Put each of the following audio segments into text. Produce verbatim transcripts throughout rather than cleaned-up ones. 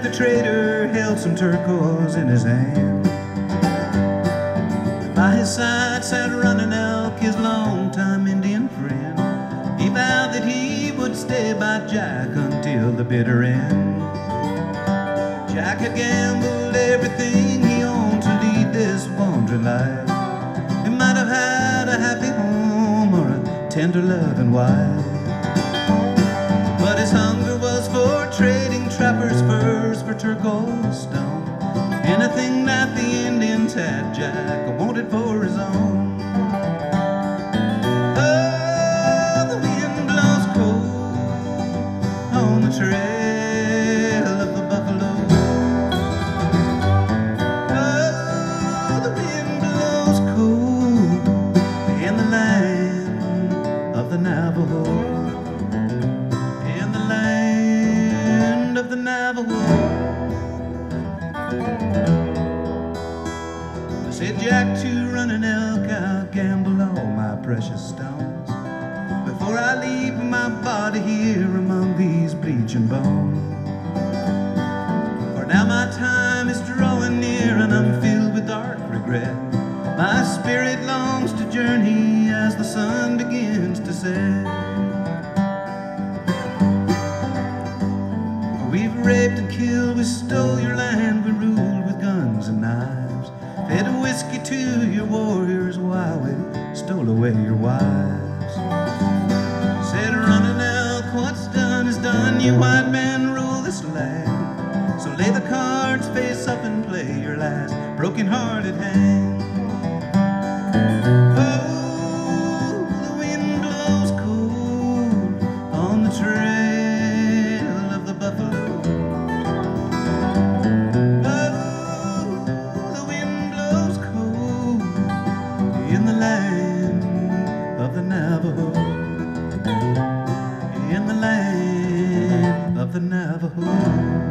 Jack the trader held some turquoise in his hand. By his side sat Running Elk, his longtime Indian friend. He vowed that he would stay by Jack until the bitter end. Jack had gambled everything he owned to lead this wandering life. He might have had a happy home or a tender loving wife, but his hunger was for trading trappers' furs for turquoise stone. Anything that the Indians had, Jack wanted for his own. Oh, the wind blows cold on the trail of the buffalo. Oh, the wind blows cold in the land of the Navajo. In the land of the Navajo. Said Jack to Running Elk, I'll gamble all my precious stones before I leave my body here among these bleaching bones. For now my time is drawing near and I'm filled with dark regret. My spirit longs to journey as the sun begins to set. For we've raped and killed, we stole your land, we ruled with guns and knives, fed whiskey to your warriors while we stole away your wives. Said Running Elk, what's done is done, you white men rule this land. So lay the cards face up and play your last broken-hearted hand. Oh, the wind blows cold on the trail of the buffalo. In the land of the Navajo, in the land of the Navajo.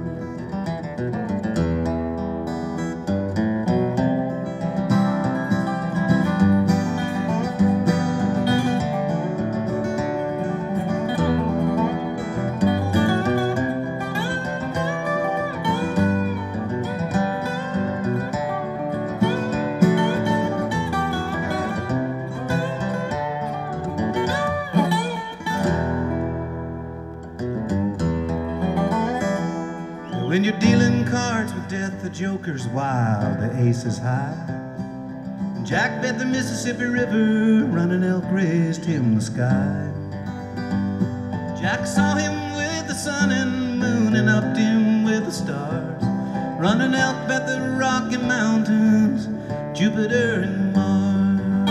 When you're dealing cards with death, the joker's wild, the ace is high. Jack bet the Mississippi River, Running Elk raised him the sky. Jack saw him with the sun and moon and upped him with the stars. Running Elk bet the Rocky Mountains, Jupiter and Mars.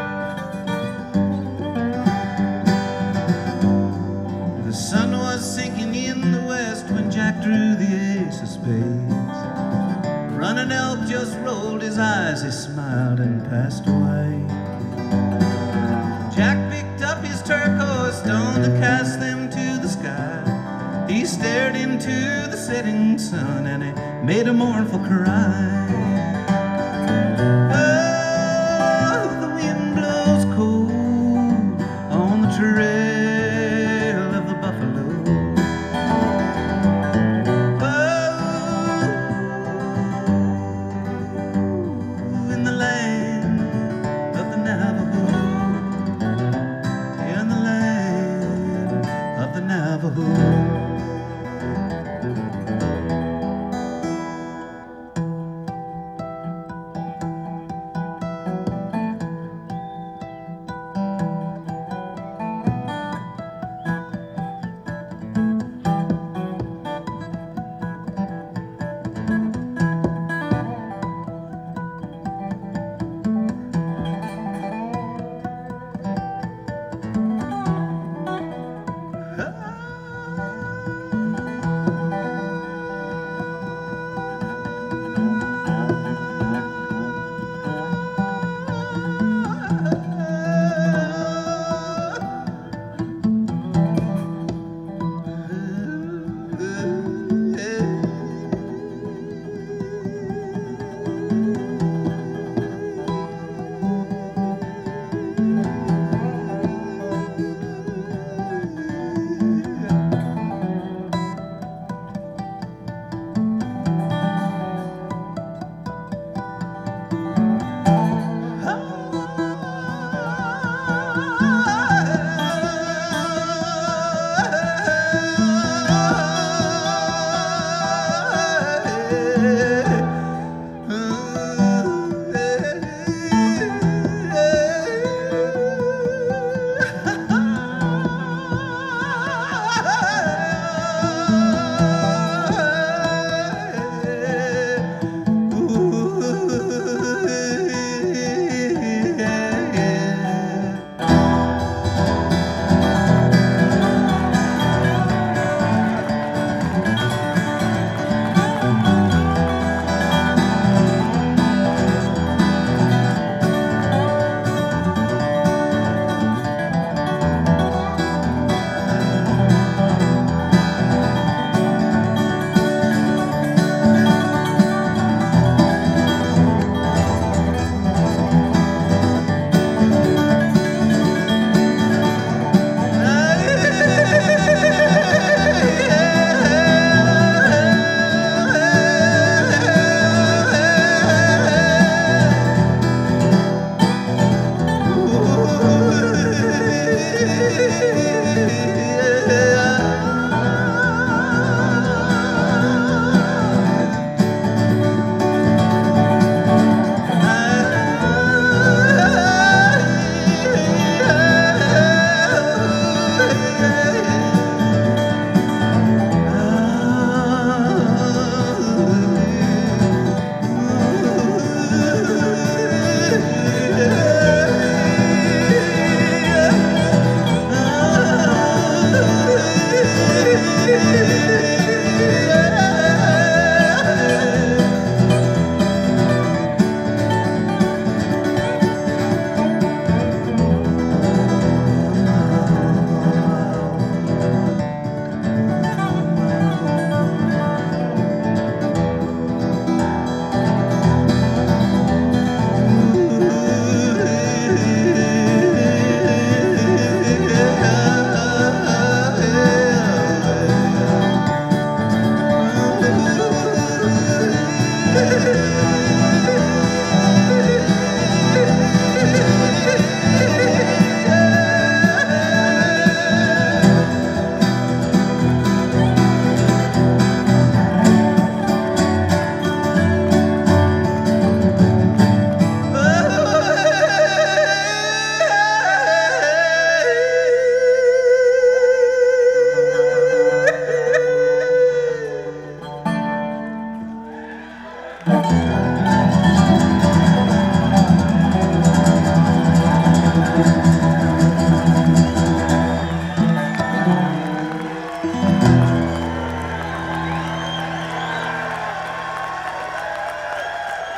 The sun was sinking in the west when Jack drew the ace of spades. Running Elk just rolled his eyes, he smiled and passed away. Jack picked up his turquoise stone to cast them to the sky. He stared into the setting sun and he made a mournful cry.